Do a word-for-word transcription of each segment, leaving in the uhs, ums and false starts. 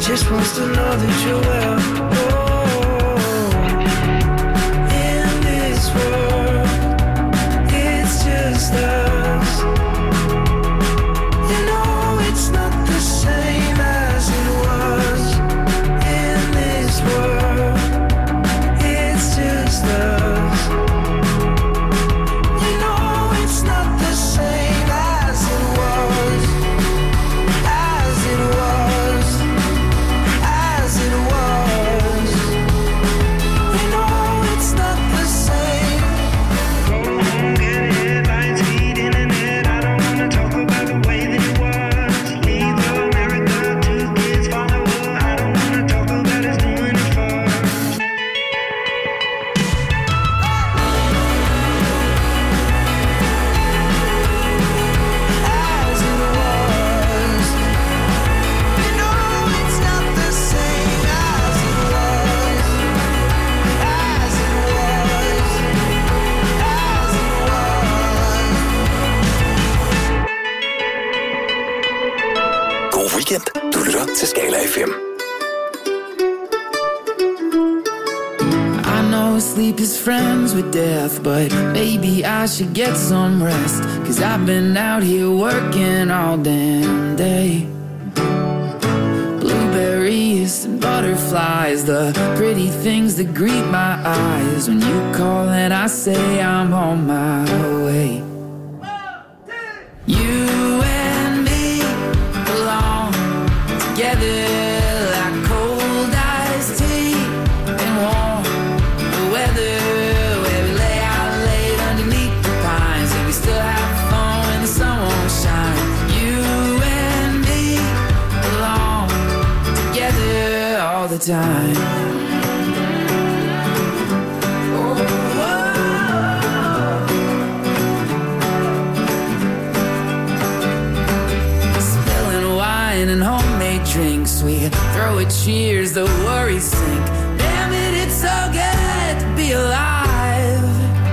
just wants to know that you're well. Oh, in this world, it's just us. You know it's not the same as it was. In this world, it's just us. You know it's not the same as it was. As it was. As it was. You know it's not the same. Go home, get headlines, feed internet. I don't wanna talk about the way that it was. Leave America, two kids follow her. I don't wanna talk about us doing it first. As it was. You know it's not the same as it was. As it was. As it was. God weekend. Du lytter til Skala F M. I know sleep is friends with death, but maybe I should get some rest. Cause I've been out here working all damn day. Blueberries and butterflies, the pretty things that greet my eyes. When you call and I say I'm on my way. You and me belong together like cold iced tea and warm weather, where we lay out late underneath the pines and we still have fun when the sun won't shine. You and me belong together all the time. Spilling wine and homemade drinks, we throw a cheers, the worries sink. Damn it, it's so good to be alive.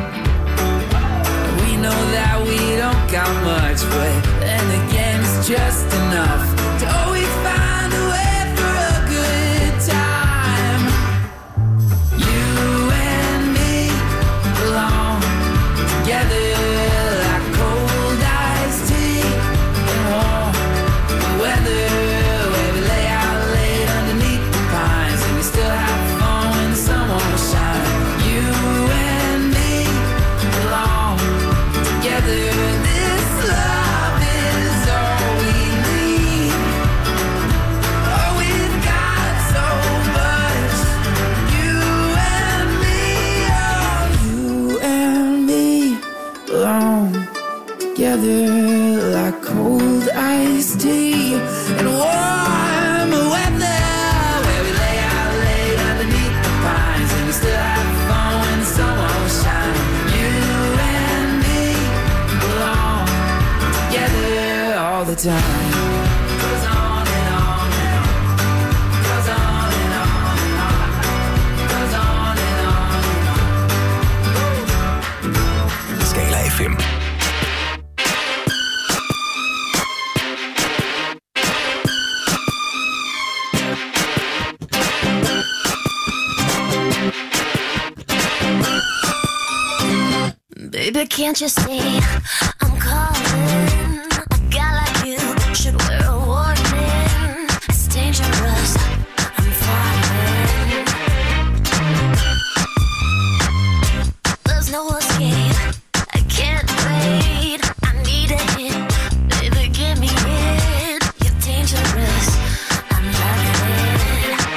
We know that we don't got much, but then again it's just enough to always find a way for a good time. You and me belong together like cold iced tea and warm weather, where we lay out late underneath the pines and we still have fun when the sun won't shine. You and me belong together. This love is all we need. Oh, we've got so much. You and me, oh, you and me belong together like cold iced tea and warm weather, where we lay out late underneath the pines and we still have fun when the sun won't shine. You and me belong together all the time. Goes on and on and on. Goes on and on and on. Goes on and on and on. Skala F M. Baby, can't you see I'm calling? A guy like you should wear a warning. It's dangerous, I'm falling. There's no escape, I can't wait. I need a hit, baby, give me it. You're dangerous, I'm loving it.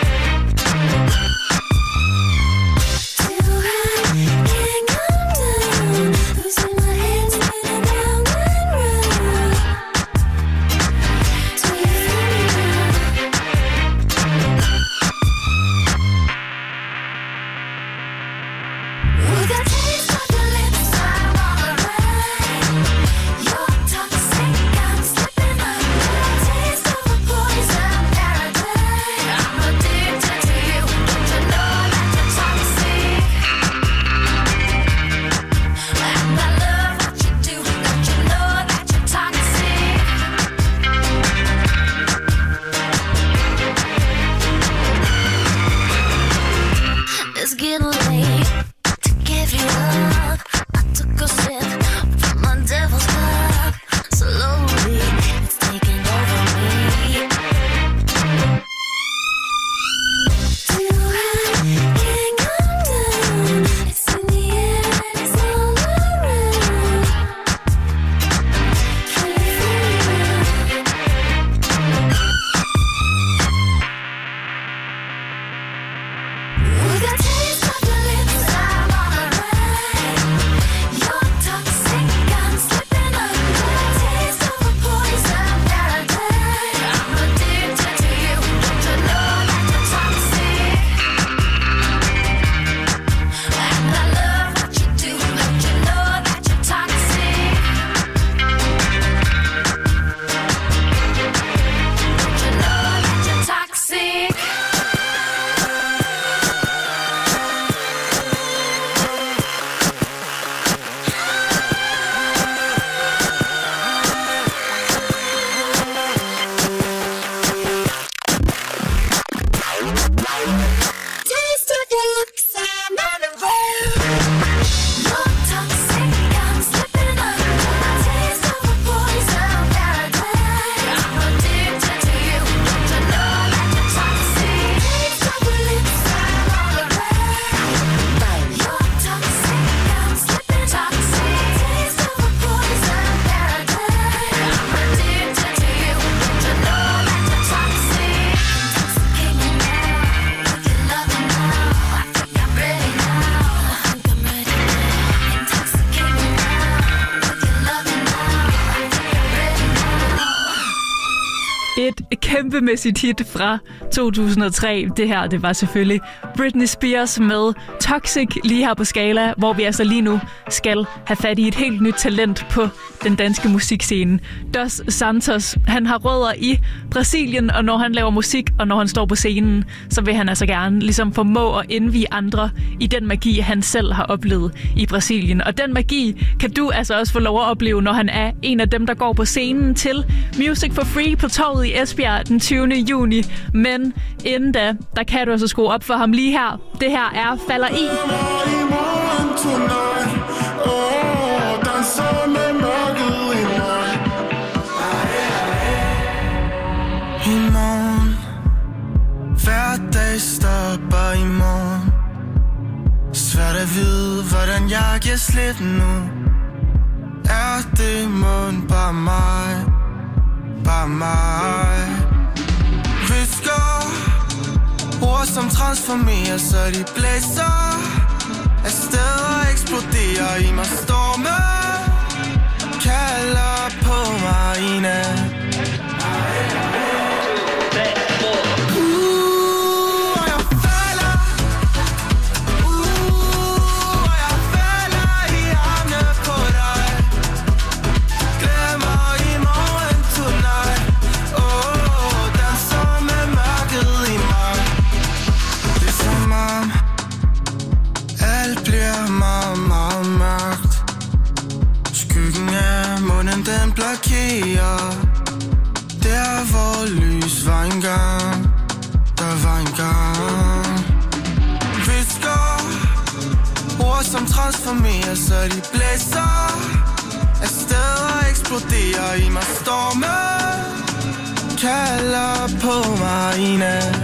Till I can't come down, losing my head, spinning Et kæmpemæssigt hit fra to tusind og tre. Det her, det var selvfølgelig Britney Spears med Toxic lige her på Skala, hvor vi altså lige nu skal have fat i et helt nyt talent på den danske musikscene. Dos Santos, han har rødder i Brasilien, og når han laver musik, og når han står på scenen, så vil han altså gerne ligesom formå at indvie andre i den magi, han selv har oplevet i Brasilien. Og den magi kan du altså også få lov at opleve, når han er en af dem, der går på scenen til Music for Free på Torvet i Esbjerg den tyvende juni. Men inden da, der kan du altså skrue op for ham lige her. Det her er Falder I. I morgen, hver dag stopper i morgen. Svært at vide, hvordan jeg giver slip nu. Er det mon bare mig, bare mig? Visker ord som transformerer, så de blæser afsted og eksploderer i mig. Storme kalder på mig i nat. Den blokerer der, hvor lys var engang. Der var engang. Visker ord som transformerer, så de blæser afsted og eksploderer i mig. Storme kalder på mig i nat.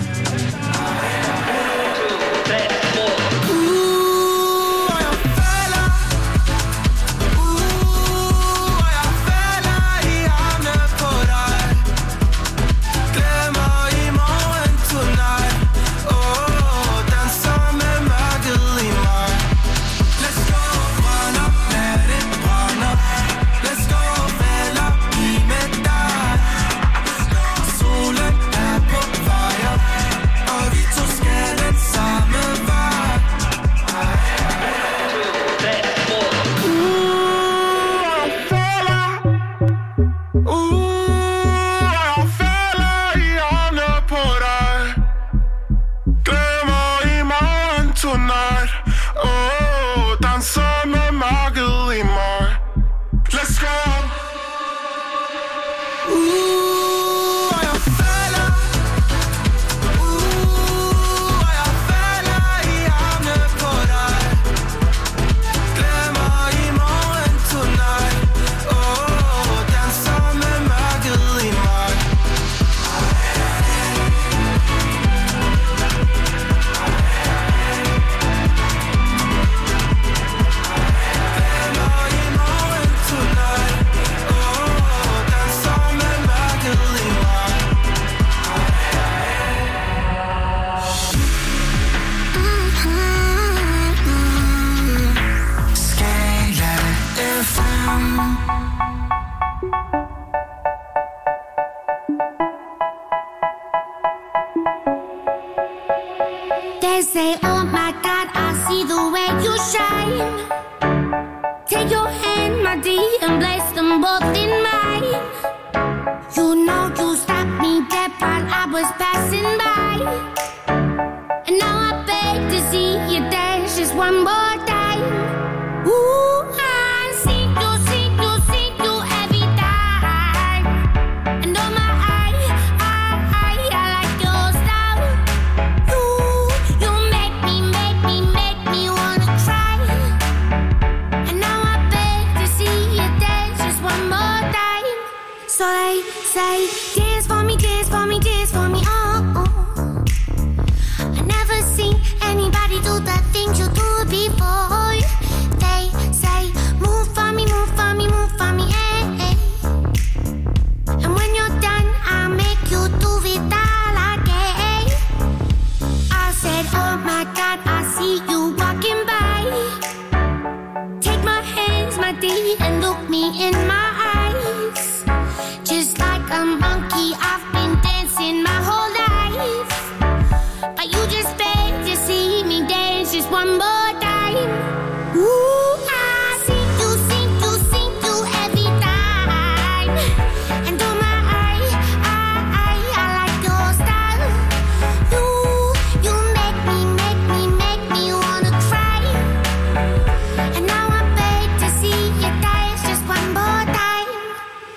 And look me in my eyes, just like a monkey I've been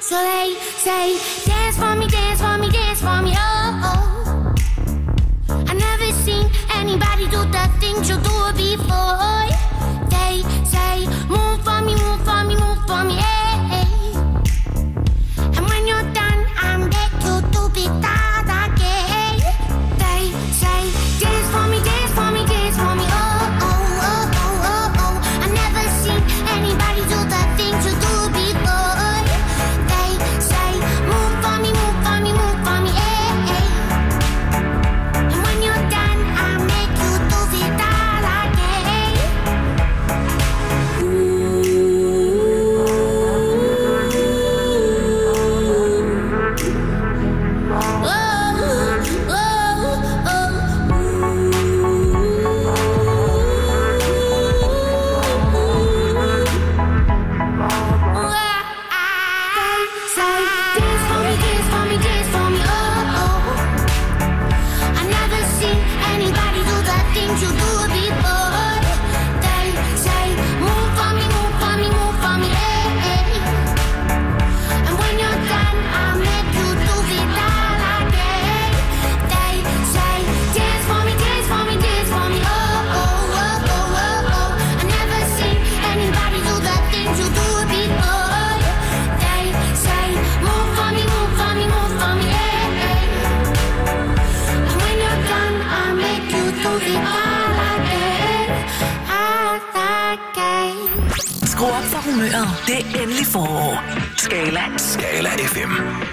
So they say, dance for me, dance for me, dance for me, oh, oh. I never seen anybody do the things you do before. They say, move for me, move for me, move for me, hey, hey. And when you're done, I'm back to do it that again. They say, dance for me, dance for me, dance for me, oh, oh, oh, oh, oh, oh. I never seen anybody do the things you do before. They say, move for me, move for me, move for me, hey, hey. And when you're done, I'll make you do it all again. Oh, oh, oh, say, dance for me, dance for me, dance for me, oh, oh. I never seen anybody do the things you do before. They say, move for me, move for me, move for me, hey, hey. And when you're done, I'll make you do it all again. They say, dance for me, dance for me, dance for me, oh, oh, oh, oh, oh, oh. I never seen anybody do the things you do before. They say, move for me, move for me, move for me, hey, hey. And when you're done, I'll make you do it all again, all again. Skru op for humøret. Det er endelig forår. Skala. Skala F M.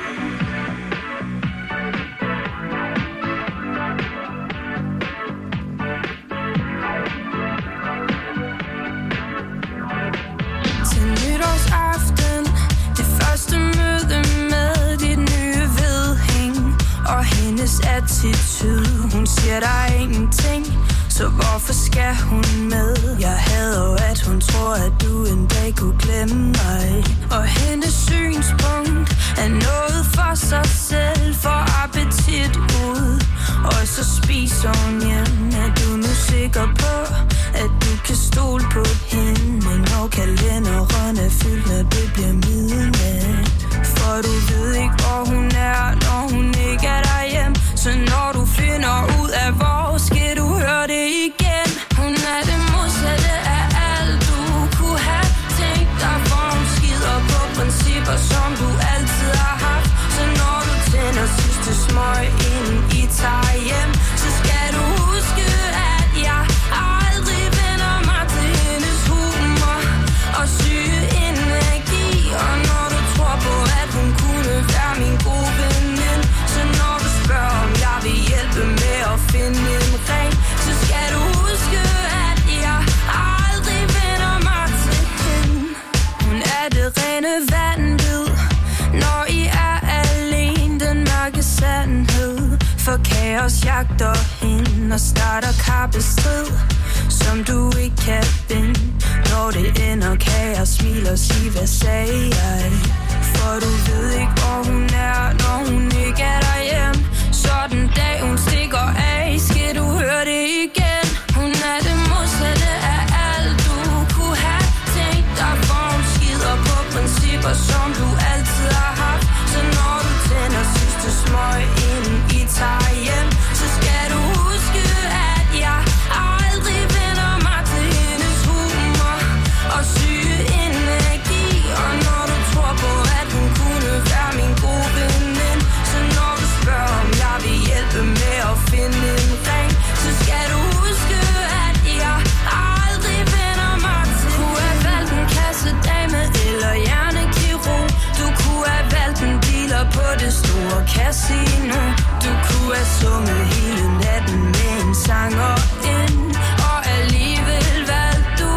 Til nytårsaften, det første møde med dit nye vedhæng og hendes attitude. Hun siger der er ingenting, så hvorfor skal hun med? Jeg hader jo, at hun tror, at du en dag kunne glemme mig. Og hendes synspunkt er noget for sig selv, for appetit ud. Og så spiser hun hjem. Er du nu sikker på, at du kan stole på hende? Når kalenderen er fyldt, når det bliver midnat. For du ved ikke, hvor hun er, når hun ikke er derhjemme. Så når du finder ud af, hvor skal du høre det igen. Hun er det modsatte af alt, du kunne have tænkt dig. For hun skider på principper, som du altid har haft. Så når du tænder sidste smøg, inden I tager hjem, så skal du huske, at jeg aldrig vender mig til hendes humor og syge energi. Og når du tror på, at hun kunne være min gode veninde, så når du spørger, om jeg vil hjælpe med at finde en ring, så skal du huske, at jeg aldrig vender mig til hende. Hun er det rene vanvid, når I er alene, den mørke sandhed. For kaos jagter hende og starter kappestrid, som du ikke kan vinde. Når det ender, kan jeg smile og sige, hvad sagde jeg? For du ved ikke, hvor hun er, når hun ikke er derhjemme. Så den dag hun stikker af, skal du høre det igen. Hun er det modsatte af alt, du kunne have tænkt dig. For hun skider på principper, som du altid har haft. Så når du tænder sidste smøg, inden I tager hjem, så skal du huske, at jeg aldrig vender mig til hendes humor og syge energi. Og når du tror på, at hun kunne være min gode veninde, så når du spørger, om jeg vil hjælpe med at finde en ring, så skal du huske, at jeg aldrig vender mig til. Du kunne have valgt en kassedame eller hjernekirurg. Du kunne have valgt en dealer på det store casino. Du kunne have sunget hele natten med en sanger ind, og alligevel valgte du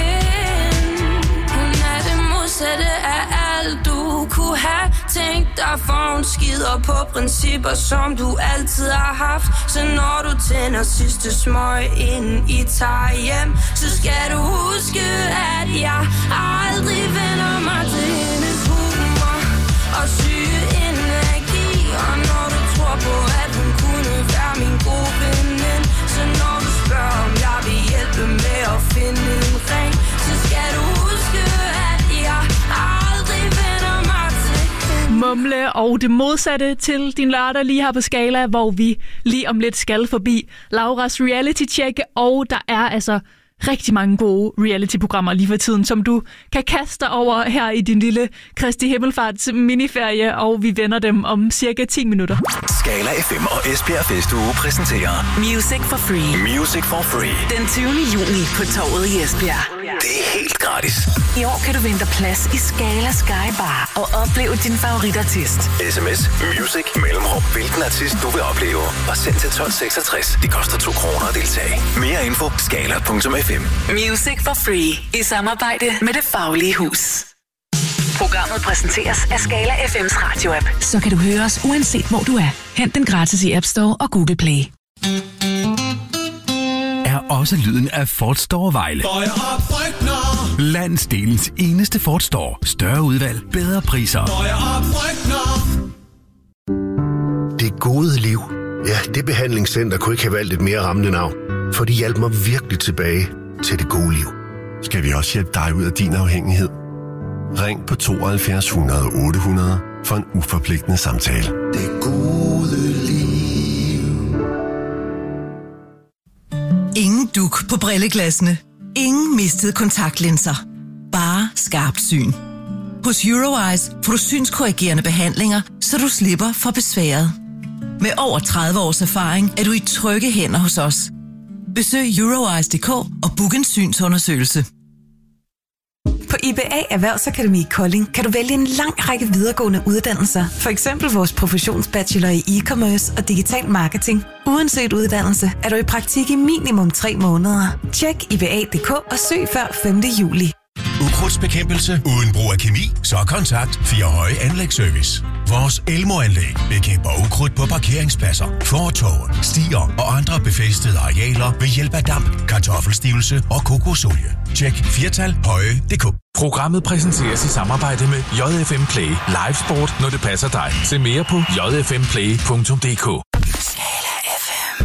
hende. Hun er det modsatte af alt, du kunne have tænkt dig. For hun skider på principper, som du altid har haft. Så når du tænder sidste smøg, inden I tager hjem, så skal du huske, at jeg aldrig vender mig til hendes humor og syge energi. Og når du tror på, at hun kunne være min gode veninde, så når du spørger, om jeg vil hjælpe med at finde en ring, så skal du huske, at jeg aldrig vender mig til hende. mumle, og det modsatte til din lørdag lige her på Skala, hvor vi lige om lidt skal forbi Lauras reality-check, og der er altså rigtig mange gode reality-programmer lige for tiden, som du kan kaste over her i din lille Kristi Himmelfarts miniferie, og vi vender dem om cirka ti minutter. Skala F M og Esbjerg Festuge præsenterer Music for Free. Music for Free. Den tyvende juni på Torvet i Esbjerg. Det er helt gratis. I år kan du vinde plads i Skala Sky Bar og opleve din favoritartist. Sms Music mellemrum hvilken artist du vil opleve og send til tolv seksogtres. Det koster to kroner at deltage. Mere info skala punktum f m. Music for Free i samarbejde med Det Faglige Hus. Programmet præsenteres af Skala F M's radioapp. Så kan du høre os uanset hvor du er. Hent den gratis i App Store og Google Play. Er også lyden af Ford Store Vejle. Landsdelens eneste Ford Store. Større udvalg, bedre priser. Det gode liv. Ja, det behandlingscenter kunne ikke have valgt et mere rammende navn. For de hjalp mig virkelig tilbage til det gode liv. Skal vi også hjælpe dig ud af din afhængighed? Ring på tooghalvfjerds hundrede otte hundrede for en uforpligtende samtale. Det gode liv. Ingen duk på brilleglassene. Ingen mistede kontaktlinser. Bare skarpt syn. Hos Eurowise får du synskorrigerende behandlinger, så du slipper for besværet. Med over tredive års erfaring er du i trygge hænder hos os. Besøg eurowise punktum d k og book en synsundersøgelse. På I B A Erhvervsakademi Kolding kan du vælge en lang række videregående uddannelser. For eksempel vores professionsbachelor i e-commerce og digital marketing. Uanset uddannelse er du i praktik i minimum tre måneder. Tjek I B A punktum d k og søg før femte juli. Ukrudtsbekæmpelse uden brug af kemi, så kontakt Fire Høje Anlægsservice. Vores Elmo-anlæg bekæmper ukrudt på parkeringspladser, fortove, stier og andre befæstede arealer ved hjælp af damp, kartoffelstivelse og kokosolie. Tjek firtal høje punktum d k. Programmet præsenteres i samarbejde med J F M Play. Live sport, når det passer dig. Se mere på j f m play punktum d k. Skala F M.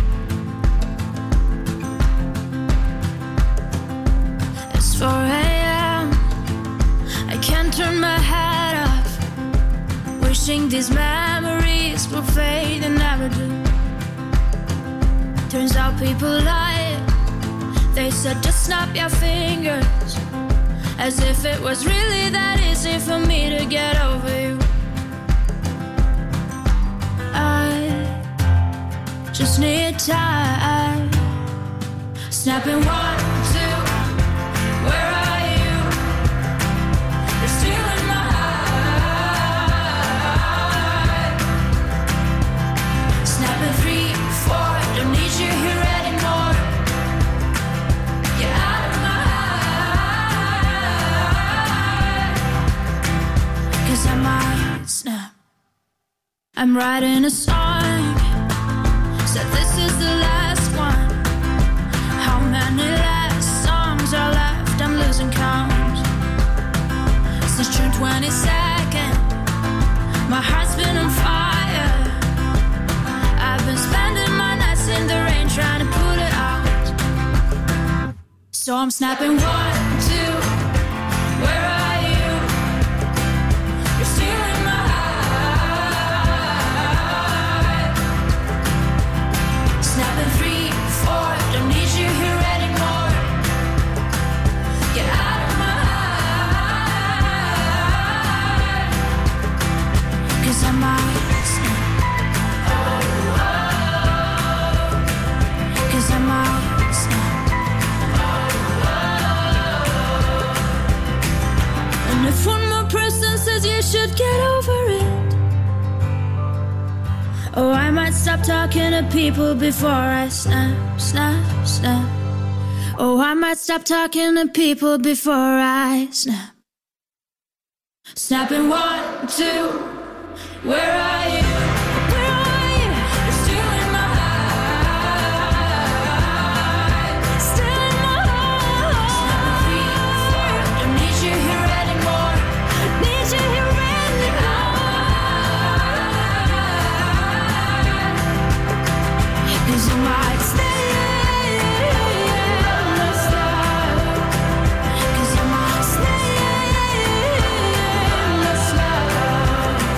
It's four a.m. I can't turn my head off. Wishing these memories will fade and never do. Turns out people lie. They said just snap your fingers. As if it was really that easy for me to get over you. I just need time. Snapping one, two, where are you? You're still in my heart. Snapping three, four, don't need you here anymore. You're out of my heart. Cause I might snap. I'm writing a song. Said this is the last one. How many last songs are left? I'm losing count. Since June twenty-second, my heart's been on fire. I've been spending my nights in the rain trying to put it out. So I'm snapping one, two, where are you? You're still in my heart. Snapping three, four, don't need you here anymore. Get out of my heart. Cause I might snap. Oh, oh. Cause I might snap. Oh, oh. And if one more person says you should get over it, oh, I might stop talking to people before I snap, snap, snap. Oh, I might stop talking to people before I snap. Snapping one, two, where are you? Where are you? You're still in my heart. Still in my heart. Snapping three, four, don't need you here anymore. Need you here anymore. Cause you might stay. Cause you might stay.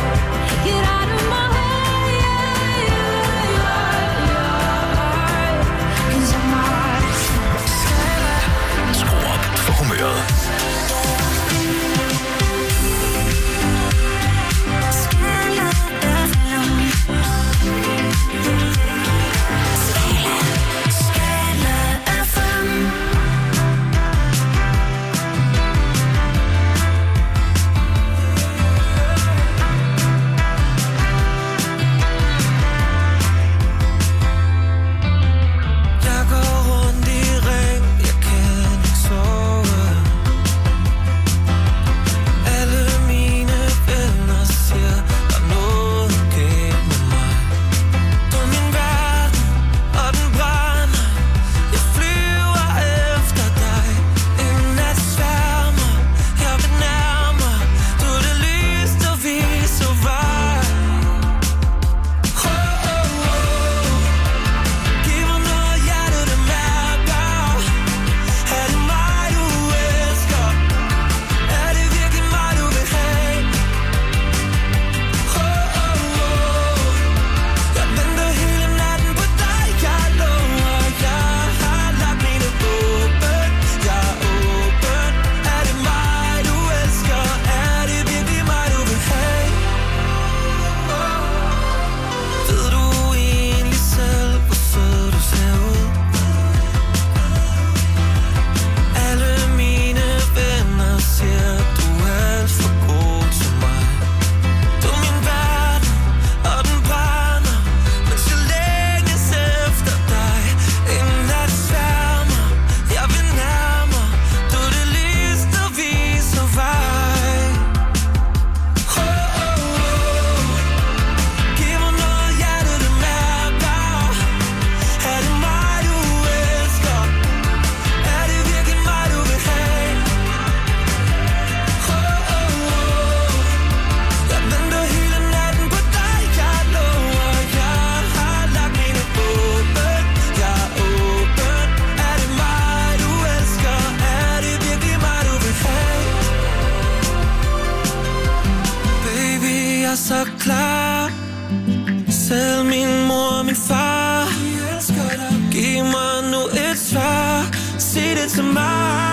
klar. Selv min mor og min far, giv mig nu et svar. Sig det til mig.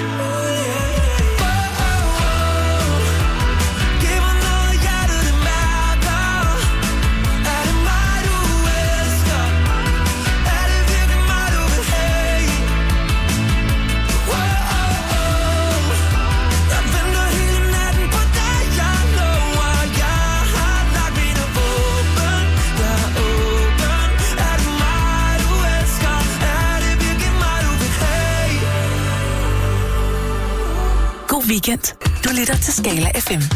Weekend. Du lytter til Skala F M.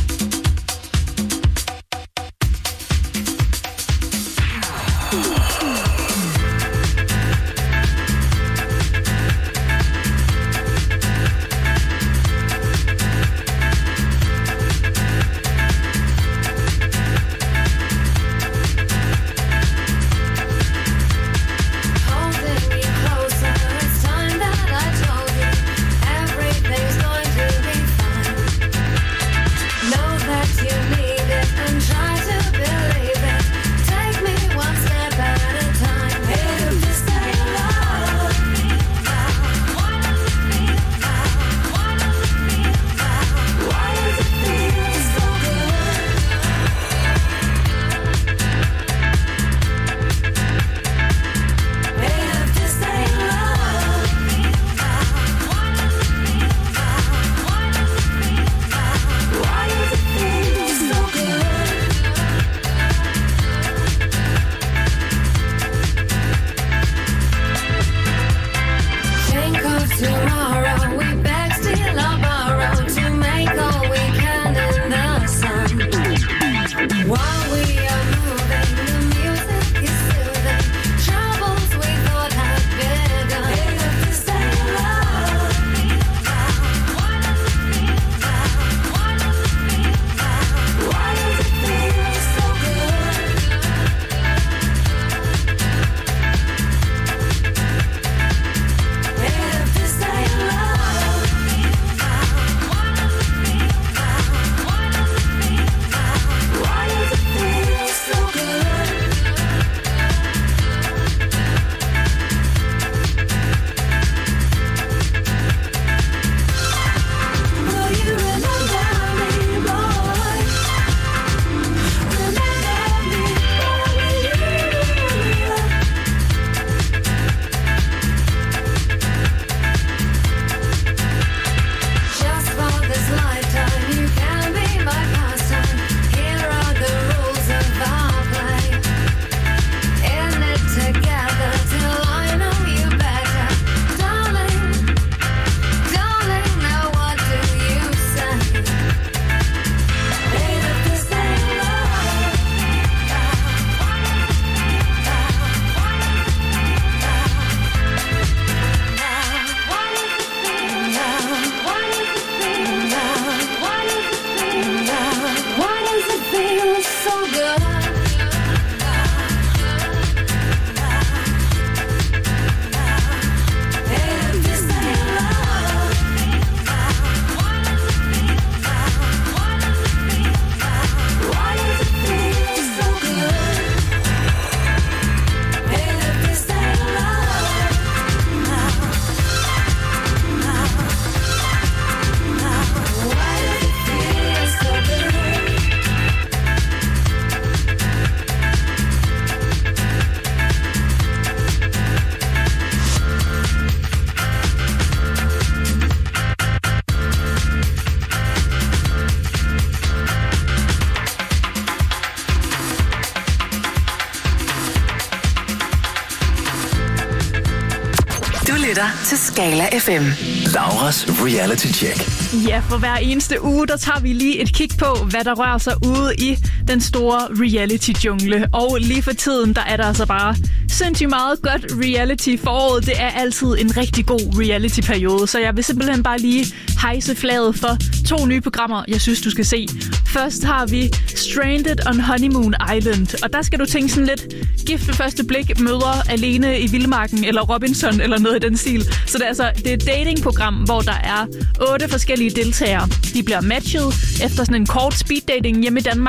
Til Skala F M. Lauras Reality Check. Ja, for hver eneste uge, der tager vi lige et kig på, hvad der rører sig ude i den store reality-jungle. Og lige for tiden, der er der altså bare sindssygt meget godt reality. Foråret, det er altid en rigtig god reality-periode, så jeg vil simpelthen bare lige hejse flaget for to nye programmer, jeg synes, du skal se. Først har vi Stranded on Honeymoon Island, og der skal du tænke sådan lidt gift ved første blik, møder alene i Vildmarken, eller Robinson, eller noget i den stil. Så det er altså det er et datingprogram, hvor der er otte forskellige deltagere. De bliver matchet efter sådan en kort speed dating hjemme i Danmark.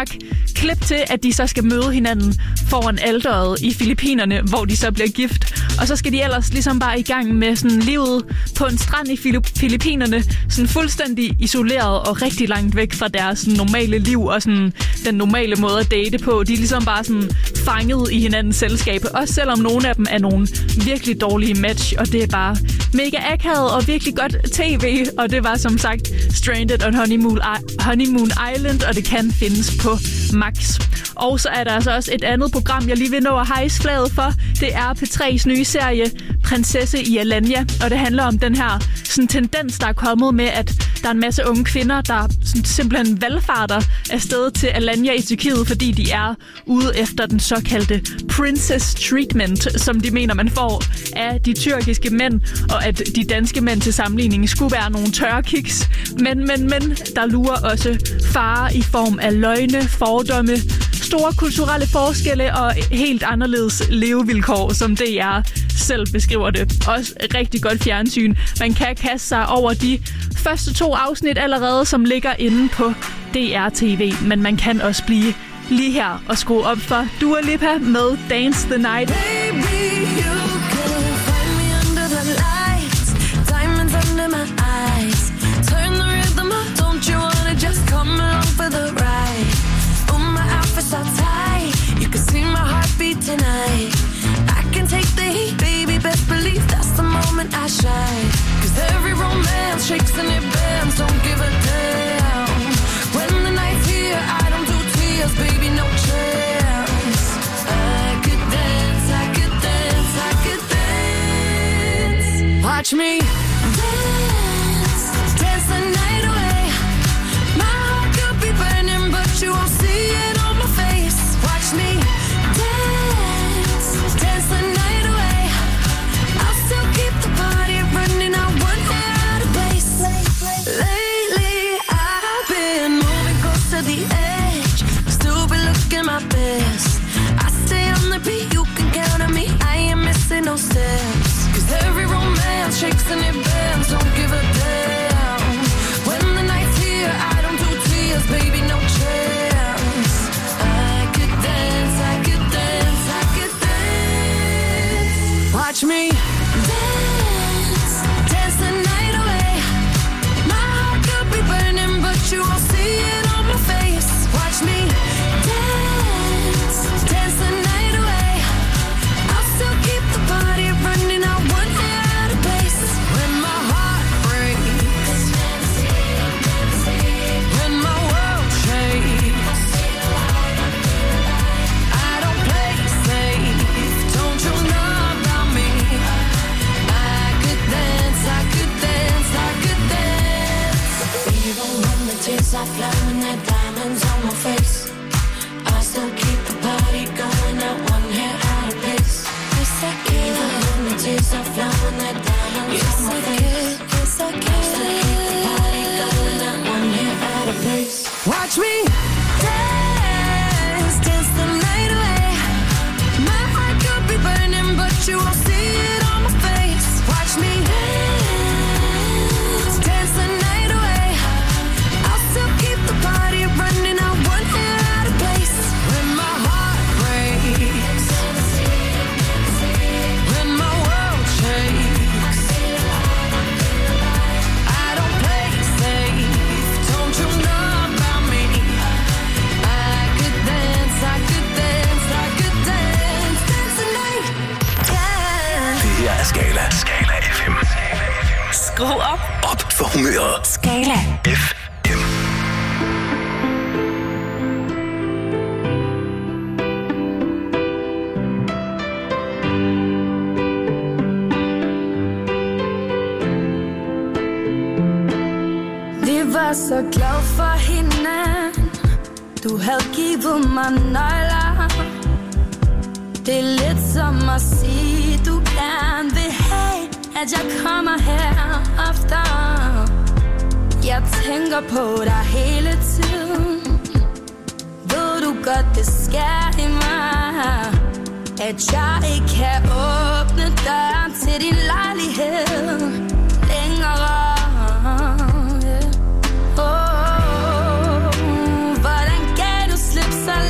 klip til, at de så skal møde hinanden foran alteret i Filippinerne, hvor de så bliver gift. Og så skal de ellers ligesom bare i gang med sådan livet på en strand i Filippinerne, sådan fuldstændig isoleret og rigtig langt væk fra deres sådan, normale liv og sådan den normale måde at date på. De er ligesom bare sådan fanget i hinandens selskab, også selvom nogle af dem er nogle virkelig dårlige match, og det er bare mega akavet og virkelig godt tv, og det var som sagt Stranded on Honeymoon, I- Honeymoon Island, og det kan findes på Max. Og så er der altså også et andet program, jeg lige vil nå at hejse flaget for. Det er P tre's nye serie Prinsesse i Alanya, og det handler om den her sådan, tendens, der er kommet med, at der er en masse unge kvinder, der sådan, simpelthen valgfarter afsted til Alanya i Tyrkiet, fordi de er ude efter den såkaldte princess treatment, som de mener, man får af de tyrkiske mænd, og at de danske mænd til sammenligning skulle være nogle tørre kiks. Men, men, men, der lurer også farer i form af løgne, fordomme, store kulturelle forskelle og helt anderledes levevilkår, som D R selv beskriver det. Også rigtig godt fjernsyn. Man kan kaste sig over de første to afsnit allerede, som ligger inde på D R T V, men man kan også blive lige her og skrue op for Dua Lipa med Dance the Night. Baby, you can find me under the lights, diamonds under my eyes. Turn the rhythm up, don't you wanna just come along for the ride? Oh, my outfit's so tight, you can see my heartbeat tonight. I can take the heat, baby, best believe that's the moment I shine. Cause every romance shakes and it bends, don't give a damn. When the night's here, I don't do tears, baby, no chance. I could dance, I could dance, I could dance. Watch me dance, dance the night away. My heart could be burning, but you won't see it on my face. Watch me dance, dance the night away. I'll still keep the party running, I won't get out of place. Lately, I've been moving close to the edge, still be looking my best. I stay on the beat, you can count on me, I ain't missing no steps. Cause every romance shakes and it bends, don't give a damn. When the night's here, I don't do tears, baby, no chance. I could dance, I could dance, I could dance. Watch me dance, dance the night away. My heart could be burning, but you won't see it on my face. Watch me dance, dance the night away. I'll still keep the party running, I won't get out of place. When my heart breaks, when my world shakes, I don't play safe, don't you know about me? I could dance, I could dance, I could dance. Even when the tears are flowing, the diamonds on my face, I still keep the party going, not one hair out of place. Yes, I can. Even when the tears are flowing, the diamonds yes, on my I face, can. Yes, I can. I still keep the party going, not one hair out of place. Watch me dance, dance the night away. My heart could be burning, but you won't see it on my face. Watch me dance, dance the night away. I'll still keep the party running, I won't get out of place. When my heart breaks, when my world shakes, I don't play safe, don't you know about me? I could dance, I could dance, I could dance, dance the night, yeah. Det her er Skala. Skala F M. Skru op. Op for humøret. Skala F M. Vi var så glad for hinanden. Du havde givet mig nøgler. Det er lidt som at sige, du gerne vil have, at jeg kommer her ofte. Jeg tænker på dig hele tiden. Ved du godt, det sker i mig, at jeg ikke kan åbne døren til din lejlighed længere. Oh, hvordan gav du slip så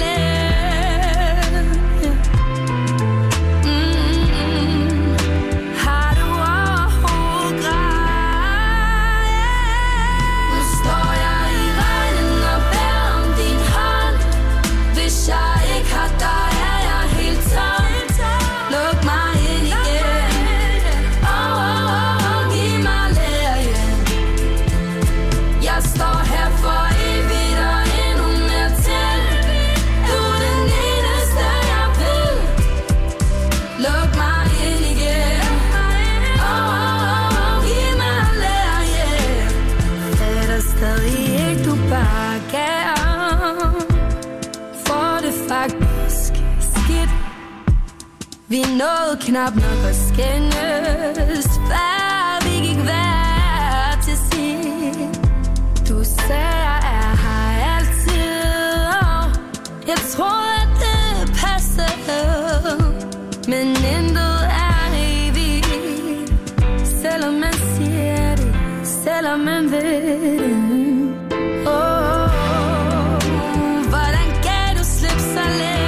faktisk skidt. Vi nåede knap nok at skændes, før vi gik hver til sit. Du sagde, jeg er her altid, og jeg tror, at det passer. Men intet er evigt, selvom man siger det, selvom man ved det. Oh, hvordan kan du slippe så let?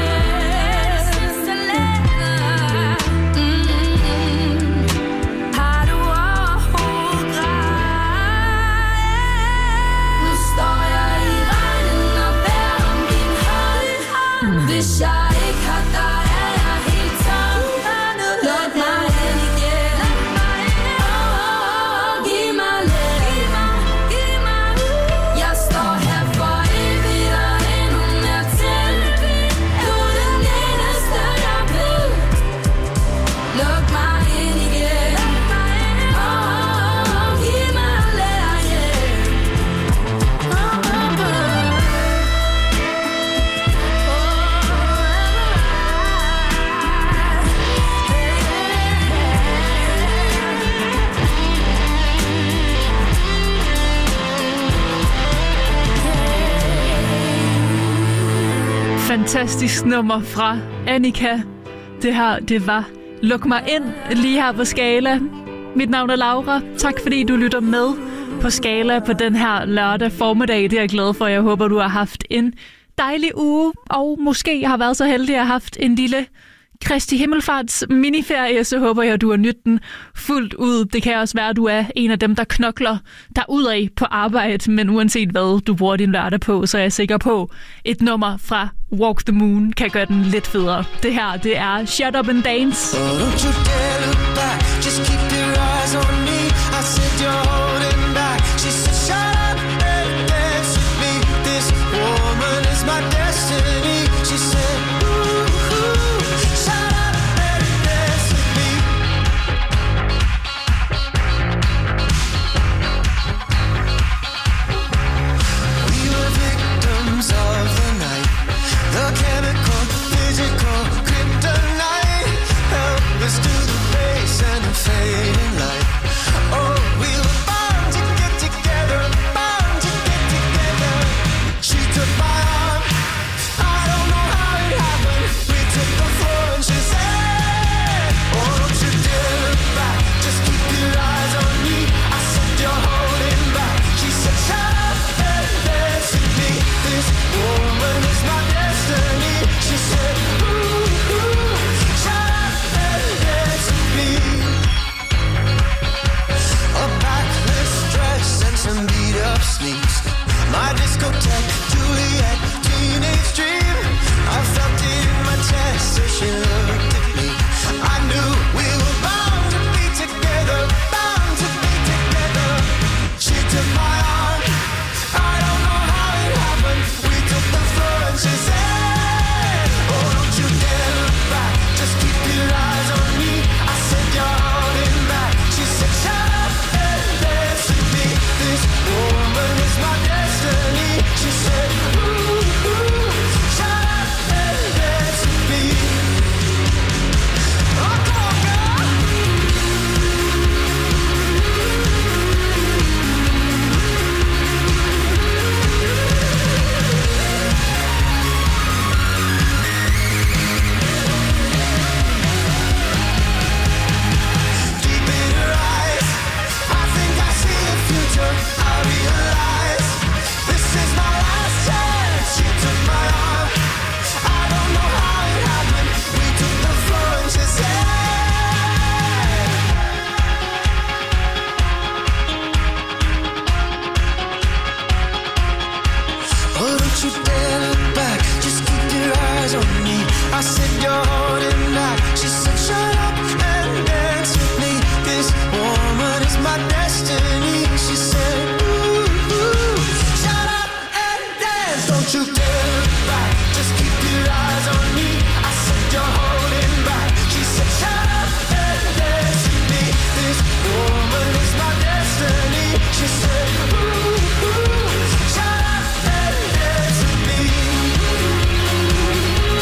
Hvis jeg ikke har dig, er jeg helt tom. Luk mig ind igen. Oh, giv mig lidt. Jeg står her for evigt og endnu mere til. Du er den eneste, jeg ved. Luk mig ind igen. Oh, giv mig lidt. Oh, oh, oh. Fantastisk nummer fra Annika. Det her, det var Luk mig ind lige her på Skala. Mit navn er Laura. Tak fordi du lytter med på Skala på den her lørdag formiddag. Det er jeg glad for. Jeg håber, du har haft en dejlig uge, og måske har været så heldig at have haft en lille Kristi Himmelfarts miniferie, så håber jeg, at du har nydt den fuldt ud. Det kan også være, at du er en af dem, der knokler derudad på arbejde, men uanset hvad du bruger din lørdag på, så er jeg sikker på, et nummer fra Walk the Moon kan gøre den lidt federe. Det her, det er Shut Up and Dance. Oh, don't you dare look back, just keep your eyes on me. I said you're holding back. She said shut up and dance with me. This woman is my destiny. She said ooh, ooh, shut up and dance with me. We were victims of the night. The chemical, physical, kryptonite. Help us to the base and the fading light. Oh, we were bound to get together, bound to get together. She took my arm, I don't know how it happened. We took the floor and she said, oh, don't you dare look back, just keep your eyes on me. I said you're holding back. She said shut up and dance with me. This woman is my destiny. She said ooh, ooh, shut up and dance with me. A backless dress and some beat up sneaks. My discotheque, Juliet, teenage dream. I felt it in my chest as she looked at me. I knew we were bound to be together, bound to be together. She took my arm, I don't know how it happened. We took the floor and she said, oh, don't you dare look back, just keep your eyes on me. I said you're holding back. She said shut up and dance with me. This woman is my destiny. She said ooh, ooh, shut up and dance with me. Oh, come on, girl. Deep in her eyes, I think I see a future. I realize this is my last chance. She took my arm, I don't know how it happened. We took the floor and she said, oh, don't you dare look back, just keep your eyes on me. I said you're holding back. She said shut up and dance with me. This woman is my destiny. She said ooh, ooh, shut up and dance. Don't you dare look back, just keep your eyes on me. I said you're holding back. She said shut up and dance with me. This woman is my destiny. She said ooh, ooh, shut up and dance with me.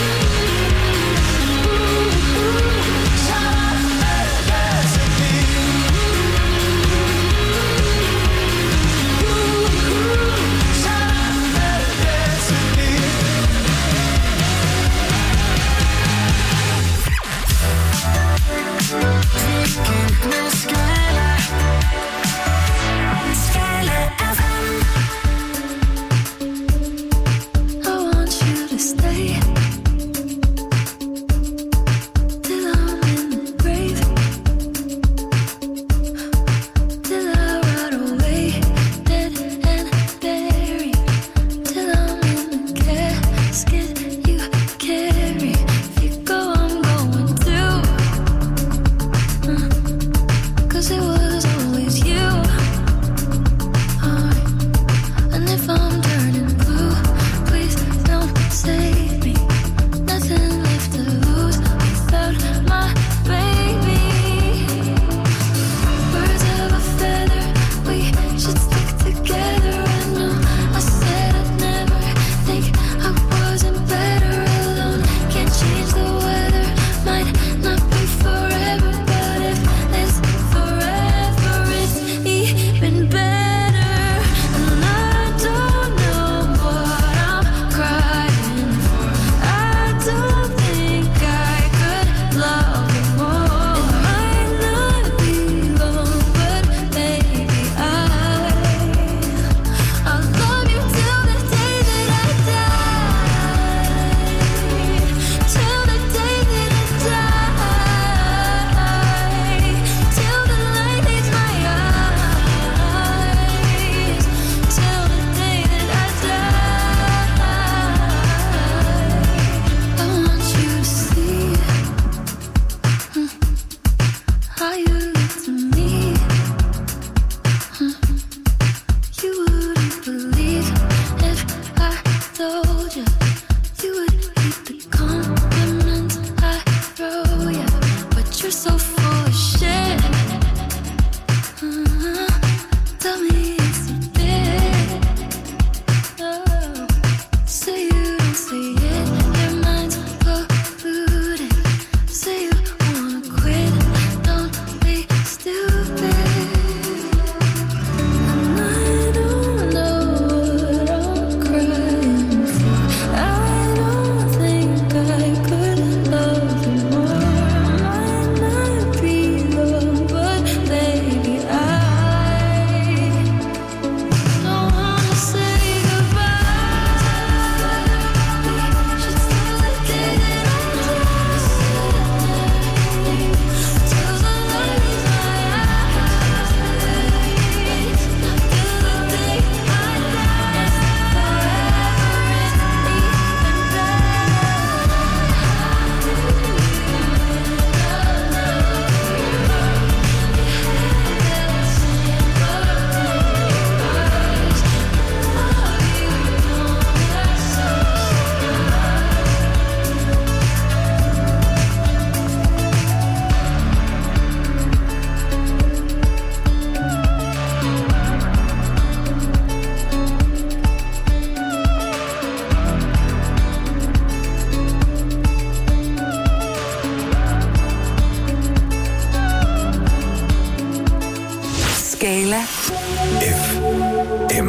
Skala F M.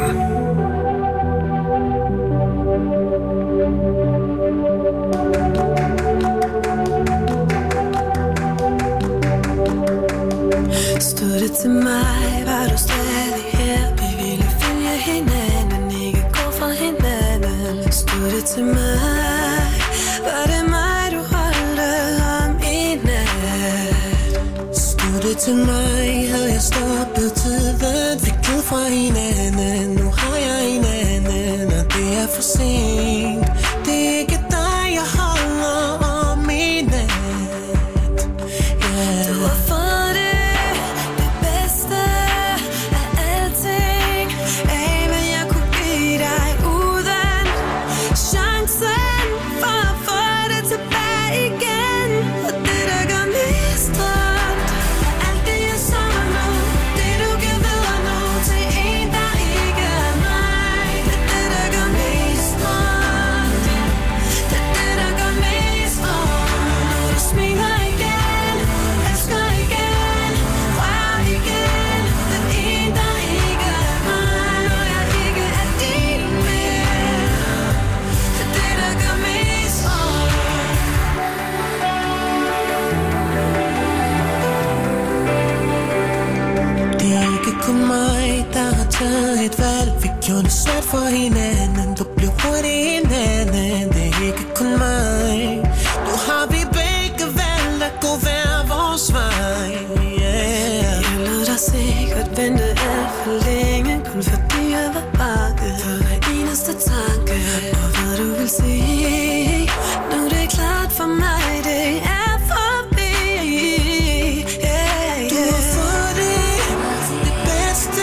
Stod det til mig, var du stadig her. Vi ville følge hinanden, ikke gå fra hinanden. Stod det til mig, var det mig, du holdte om i nat. Stod det til mig, havde jeg stoppet tiden. Fik givet fra hinanden, nu har jeg en anden. Og det er for sent, det er ikke dig, jeg holder om i nat. Yeah. Du har fået det et valg, vi gjorde det svært for hinanden. Du blev hurtigt hinanden, det er ikke kun mig. Nu har vi begge valgt at gå hver vores vej, yeah. Jeg lod dig sikkert vente alt for længe, kun fordi jeg var bange for hver eneste tanke, og hvad du vil sige. Nu er det klart for mig, det er forbi, yeah, yeah. Du har fået det, det bedste.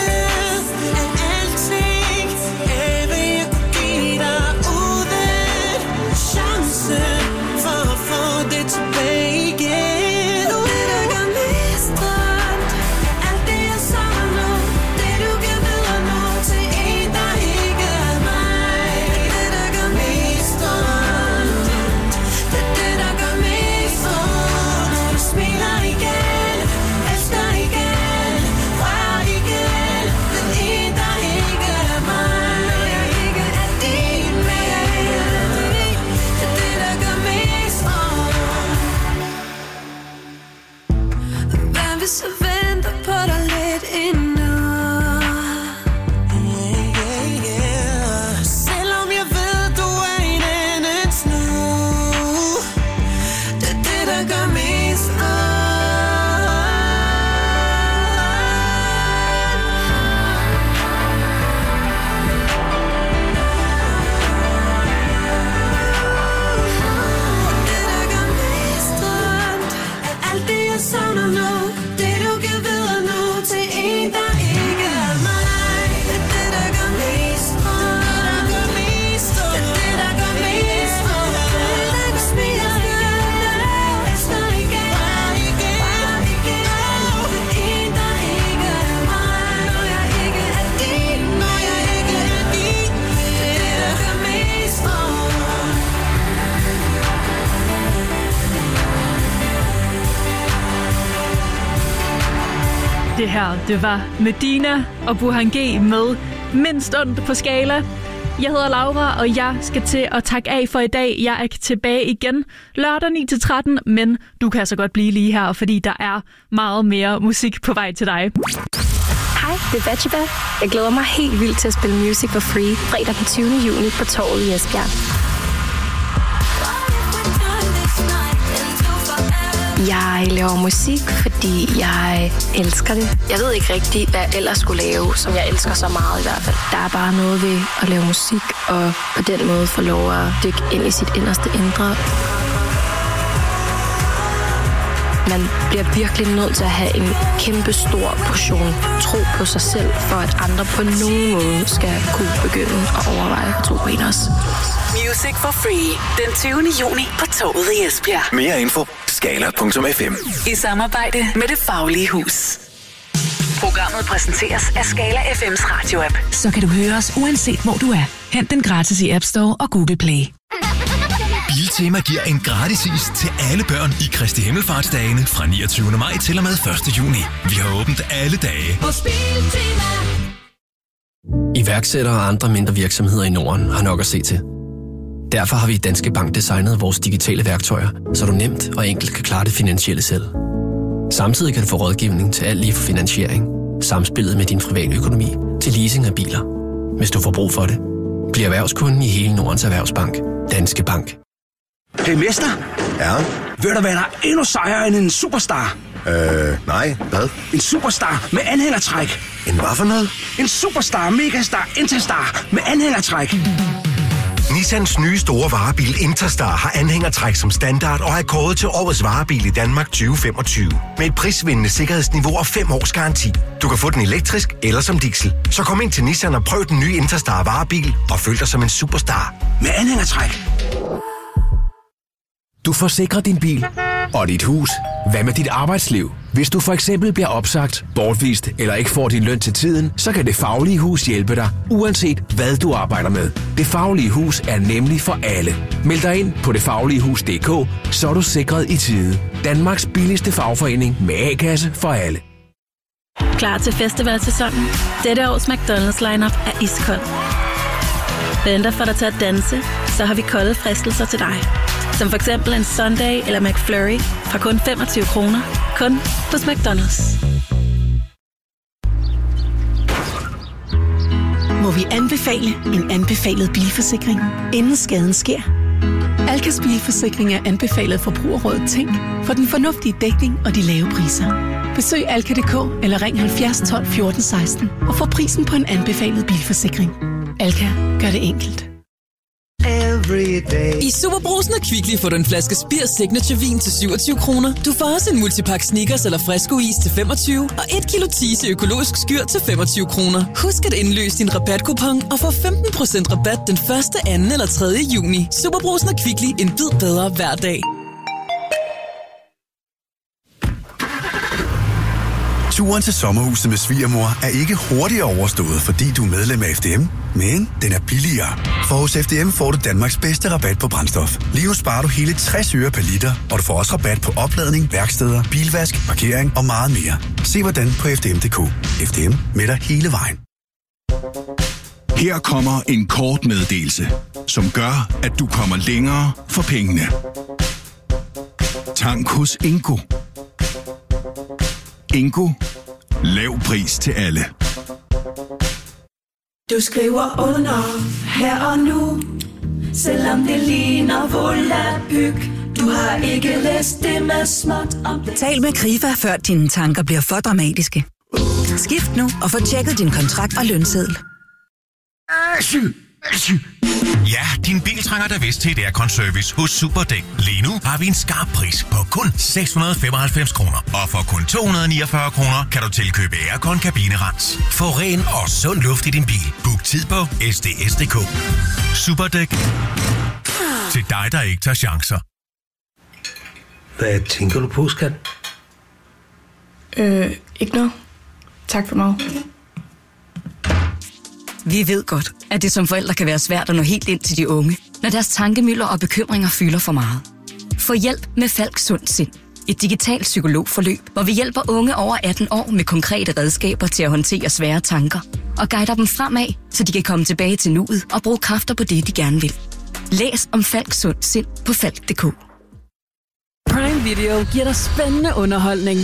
Så venter på dig lidt endnu, yeah, yeah, yeah. Selvom jeg ved, du er en andens nu. Det er det, der gør mest ondt. Det, der gør mest ondt, er alt det, jeg savner nu. Det her, det var Medina og Burhan G med Mindst Ondt på Skala. Jeg hedder Laura, og jeg skal til at takke af for i dag. Jeg er tilbage igen lørdag ni til tretten, men du kan så godt blive lige her, fordi der er meget mere musik på vej til dig. Hej, det er Batsheba. Jeg glæder mig helt vildt til at spille Music for Free fredag den tyvende juni på Torvet i Esbjerg. Jeg laver musik, fordi jeg elsker det. Jeg ved ikke rigtigt, hvad jeg ellers skulle lave, som jeg elsker så meget i hvert fald. Der er bare noget ved at lave musik, og på den måde få lov at dykke ind i sit inderste indre. Man bliver virkelig nødt til at have en kæmpe stor portion tro på sig selv, for at andre på nogen måde skal kunne begynde at overveje at tro på en også. Music for Free den tyvende juni på Torvet i Esbjerg. Mere info skala punktum f m. I samarbejde med Det Faglige Hus. Programmet præsenteres af Skala F M's radio-app. Så kan du høre os uanset hvor du er. Hent den gratis i App Store og Google Play. Biltema giver en gratis is til alle børn i Kristi Himmelfartsdagene fra niogtyvende maj til og med første juni. Vi har åbent alle dage. Hos Biltema. Iværksættere og andre mindre virksomheder i Norden har nok at se til. Derfor har vi i Danske Bank designet vores digitale værktøjer, så du nemt og enkelt kan klare det finansielle selv. Samtidig kan du få rådgivning til alt lige fra finansiering, samspillet med din private økonomi til leasing af biler. Hvis du får brug for det, bliv erhvervskunden i hele Nordens Erhvervsbank. Danske Bank. Hey Mester? Ja? Ved du hvad, der er endnu sejere end en superstar? Øh, nej. Hvad? En superstar med anhængertræk. En hvad for noget? En superstar, megastar, interstar med anhængertræk. Nissans nye store varebil Interstar har anhængertræk som standard og er kåret til årets varebil i Danmark tyve femogtyve. Med et prisvindende sikkerhedsniveau og fem års garanti. Du kan få den elektrisk eller som diesel. Så kom ind til Nissan og prøv den nye Interstar varebil og føl dig som en superstar. Med anhængertræk. Du forsikrer din bil og dit hus. Hvad med dit arbejdsliv? Hvis du for eksempel bliver opsagt, bortvist eller ikke får din løn til tiden, så kan Det Faglige Hus hjælpe dig, uanset hvad du arbejder med. Det Faglige Hus er nemlig for alle. Meld dig ind på det faglige hus punktum d k, så er du sikret i tide. Danmarks billigste fagforening med A-kasse for alle. Klar til festivalsæsonen? Dette års McDonald's lineup er iskold. Venter for dig til at danse, så har vi kolde fristelser til dig. Som for eksempel en Sunday eller McFlurry fra kun femogtyve kroner. Kun hos McDonald's. Må vi anbefale en anbefalet bilforsikring, inden skaden sker? Alkas bilforsikring er anbefalet Forbrugerrådet Tænk for den fornuftige dækning og de lave priser. Besøg alka punktum d k eller ring halvfjerds tolv fjorten seksten og få prisen på en anbefalet bilforsikring. Alka gør det enkelt. I Superbrugsen og Kvickly får du en flaske Spir Signature Vin til syvogtyve kroner. Du får også en multipack Snickers eller Fresco Is til femogtyve og et kilo Tise økologisk skyr til femogtyve kroner. Husk at indløse din rabatkupon og få femten procent rabat den første, anden eller tredje juni. Superbrugsen og Kvickly, en bid bedre hver dag. Turen til sommerhuset med svigermor er ikke hurtigere overstået, fordi du er medlem af F D M, men den er billigere. For hos F D M får du Danmarks bedste rabat på brændstof. Lige nu sparer du hele tres øre per liter, og du får også rabat på opladning, værksteder, bilvask, parkering og meget mere. Se hvordan på f d m punktum d k. F D M med dig hele vejen. Her kommer en kort meddelelse, som gør, at du kommer længere for pengene. Tank hos Ingo. Ingo. Lav pris til alle. Du skriver under her og nu, selvom det ligner volapyk. Du har ikke læst det med småt om det. Tal med Krifa, før dine tanker bliver for dramatiske. Skift nu og få tjekket din kontrakt og lønseddel. Ja, din bil trænger da vist til et aircon-service hos Superdæk. Lige nu har vi en skarp pris på kun seks hundrede og femoghalvfems kroner. Og for kun to hundrede og niogfyrre kroner kan du tilkøbe aircon kabinerens. Få ren og sund luft i din bil. Book tid på s d s punktum d k. Superdæk. Til dig, der ikke tager chancer. Hvad tænker du på, skat? Øh, ikke noget. Tak for noget. Vi ved godt, at det som forældre kan være svært at nå helt ind til de unge, når deres tankemylder og bekymringer fylder for meget. Få hjælp med Falk Sund Sind. Et digitalt psykologforløb, hvor vi hjælper unge over atten år med konkrete redskaber til at håndtere svære tanker og guider dem fremad, så de kan komme tilbage til nuet og bruge kræfter på det, de gerne vil. Læs om Falk Sund Sind på falk punktum d k. Prime Video giver dig spændende underholdning.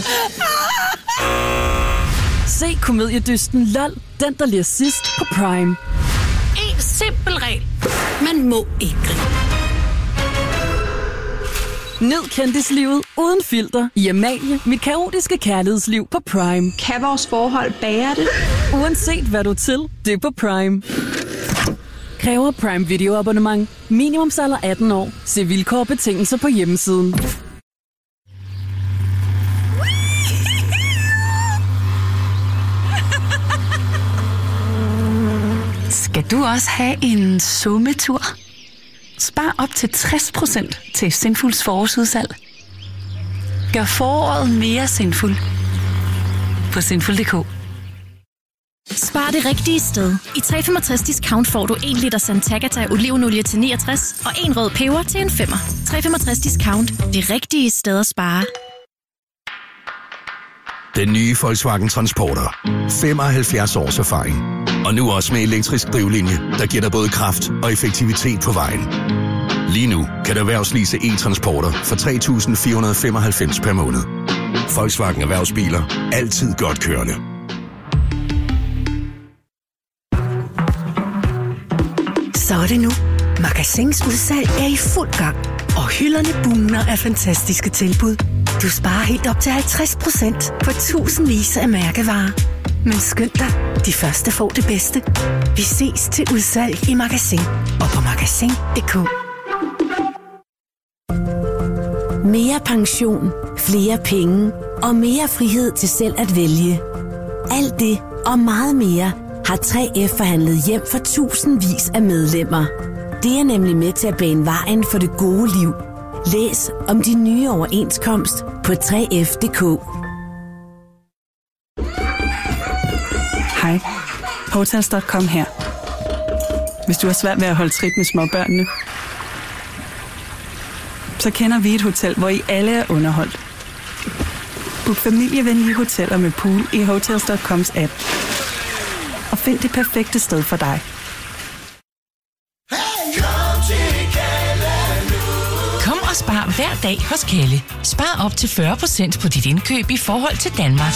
Se komediedysten L O L, den der lige sidst på Prime. En simpel regel. Man må ikke grine. Nyd kendislivet uden filter i Amalie, mit kaotiske kærlighedsliv på Prime. Kan vores forhold bære det? Uanset hvad du er til, det er på Prime. Kræver Prime Video abonnement. Minimumsalder atten år. Se vilkår og betingelser på hjemmesiden. Skal du også have en sommetur? Spar op til tres procent til Sinfuls forårsudsalg. Gør foråret mere sinful på sinful punktum d k. Spar det rigtige sted. I tre komma femogtres discount får du en liter Santagata olivenolie til niogtres og en rød peber til en femmer. tre komma femogtres discount. Det rigtige sted at spare. Den nye Volkswagen Transporter. femoghalvfjerds års erfaring. Og nu også med elektrisk drivlinje, der giver dig både kraft og effektivitet på vejen. Lige nu kan du erhvervslease e-transporter for tre tusind fire hundrede og femoghalvfems per måned. Volkswagen Erhvervsbiler. Altid godt kørende. Så er det nu. Magasins udsalg er i fuld gang. Og hylderne bugner af fantastiske tilbud. Du sparer helt op til halvtreds procent på tusindvis af mærkevarer. Men skynd dig, de første får det bedste. Vi ses til udsalg i Magasin og på magasin punktum d k. Mere pension, flere penge og mere frihed til selv at vælge. Alt det og meget mere har tre F forhandlet hjem for tusindvis af medlemmer. Det er nemlig med til at bane vejen for det gode liv. Læs om de nye overenskomst på tre F punktum d k. Hej, Hotels punktum com her. Hvis du har svært ved at holde trit med småbørnene, så kender vi et hotel, hvor I alle er underholdt. Book familievenlige hoteller med pool i Hotels punktum coms app. Og find det perfekte sted for dig. Kom og spar hver dag hos Kalle. Spar op til fyrre procent på dit indkøb i forhold til Danmark.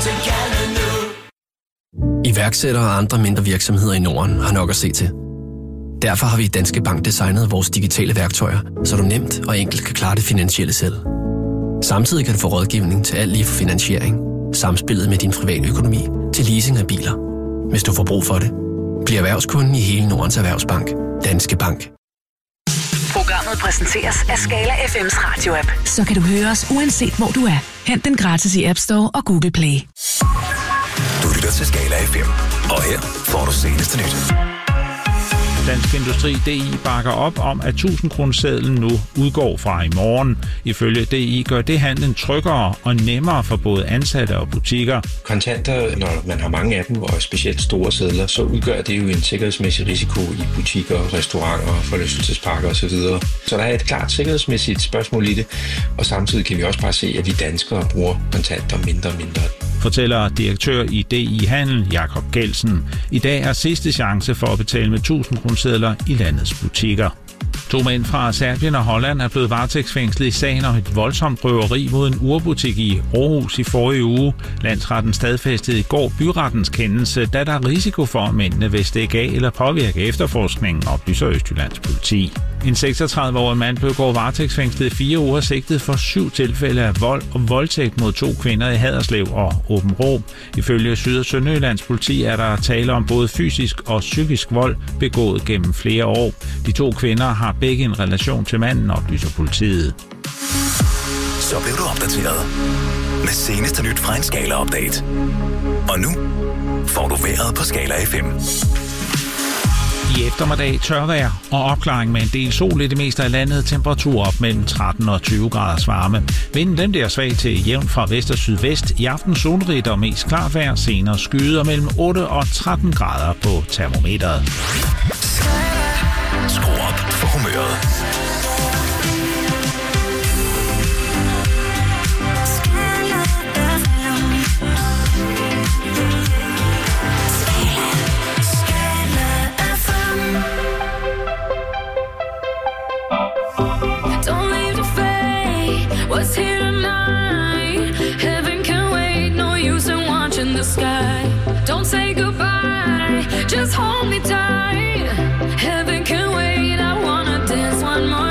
Iværksættere og andre mindre virksomheder i Norden har nok at se til. Derfor har vi i Danske Bank designet vores digitale værktøjer, så du nemt og enkelt kan klare det finansielle selv. Samtidig kan du få rådgivning til alt lige fra finansiering, samspillet med din private økonomi til leasing af biler. Hvis du får brug for det, bliv erhvervskunden i hele Nordens Erhvervsbank. Danske Bank. Programmet præsenteres af Skala F M's radio-app. Så kan du høre os uanset hvor du er. Hent den gratis i App Store og Google Play. Du lytter til Skala F M, og her får du seneste nyt. Dansk Industri D I bakker op om, at tusind-kronesedlen nu udgår fra i morgen. Ifølge D I gør det handlen tryggere og nemmere for både ansatte og butikker. Kontanter, når man har mange af dem, og specielt store sedler, så udgør det jo en sikkerhedsmæssig risiko i butikker, restauranter, forlystelsesparker osv. Så der er et klart sikkerhedsmæssigt spørgsmål i det, og samtidig kan vi også bare se, at vi danskere bruger kontanter mindre og mindre. Fortæller direktør i D I Handel, Jakob Gelsen. I dag er sidste chance for at betale med tusind-kronesedler i landets butikker. To mænd fra Serbien og Holland er blevet varetægtsfængslet i sagen om et voldsomt røveri mod en urbutik i Aarhus i forrige uge. Landsretten stadfæstede i går byrettens kendelse, da der er risiko for, at mændene vil stikke af eller påvirke efterforskningen, oplyser Østjyllands politi. En seksogtredive-årig mand blev går varetægtsfængslet i fire uger sigtet for syv tilfælde af vold og voldtægt mod to kvinder i Haderslev og Aabenraa. Ifølge Syd- og Sønderjyllands politi er der tale om både fysisk og psykisk vold begået gennem flere år. De to kvinder har begge en relation til manden, oplyser politiet. Så blev du opdateret med seneste nyt fra en Skala-update. Og nu får du vejret på Skala F M. I eftermiddag tørvejr og opklaring med en del sol i det meste af landet. Temperatur op mellem tretten og tyve graders varme. Vinden den bliver svag til jævn fra vest og sydvest. I aften solrigt og mest klart vejr. Senere skyder mellem otte og tretten grader på termometeret. Skru op for humøret. Don't leave the fate. What's here tonight? Heaven can wait. No use in watching the sky. Don't say goodbye. Just hold me tight. Heaven can wait. I wanna dance one more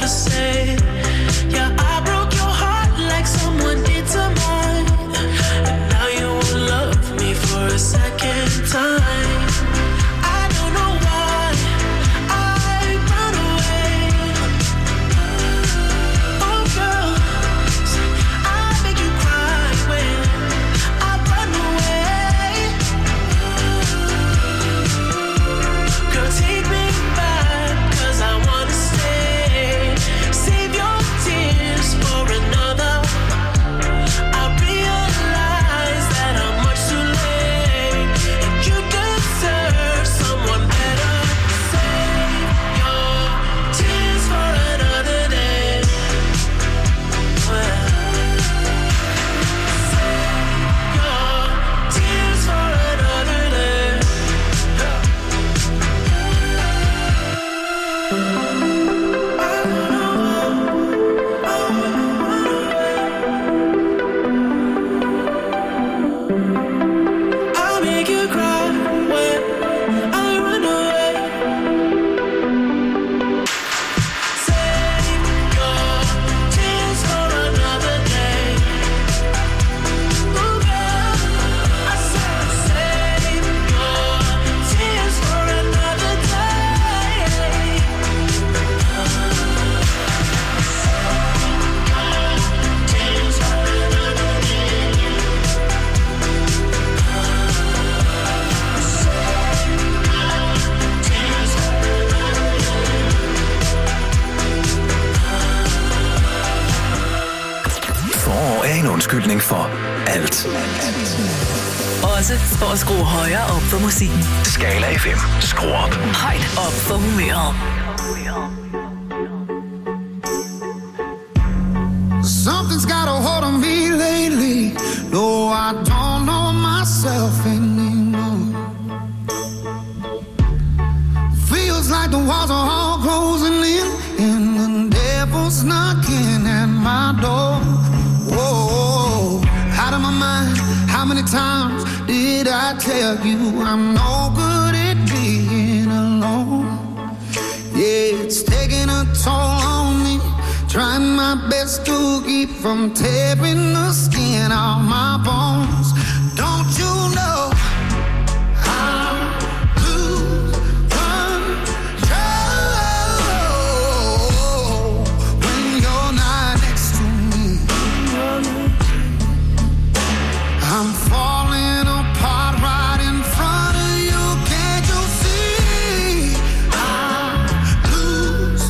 the same. Yeah, I broke your heart like someone did to mine. And now you will love me for a second time. I don't know why I run away. Oh girl, I make you cry when I run away. Girl, take me back, 'cause I wanna stay. Save your tears for another. I realize that I'm much too late, and you deserve someone better. Save your tears for another day. Well, save your tears for another day. I'll make you cry when I run away. Save your tears for another day. Oh girl, I said save your tears for another day. Tears for another day. Forår er en undskyldning for alt. Også for at skrue højere op for musikken. Skala F M. Skru op. Højt op for humøret. Something's got a hold on me lately. No, I don't know myself anymore. Feels like the walls are all closing in, and the devil's knocking at my door. Whoa, out of my mind. How many times did I tell you I'm no good at being alone? Yeah, it's taking a toll on me. Trying my best to keep from tearing the skin off my bones. Don't you know I'll lose control when you're not next to me? I'm falling apart right in front of you. Can't you see? I lose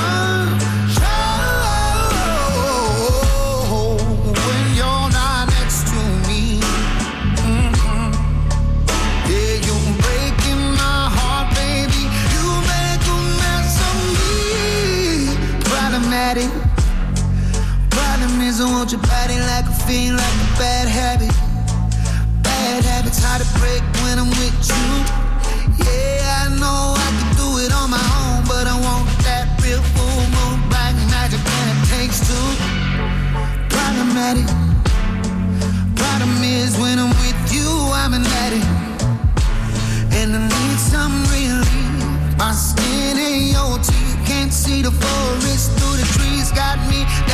control when you're not next to me. Mm-hmm. Yeah, you're breaking my heart, baby. You make a mess of me. Problematic. Problem is I want your body like a fiend, like a bad habit. Bad habits hard to break when I'm with you. Yeah, I know I can do it on my own, but I want that real full moon black magic, and it takes two. Problematic. Problem is when I'm with you, I'm an addict, and I need some relief. My skin ain't your teeth, can't see the forest through the trees. Got me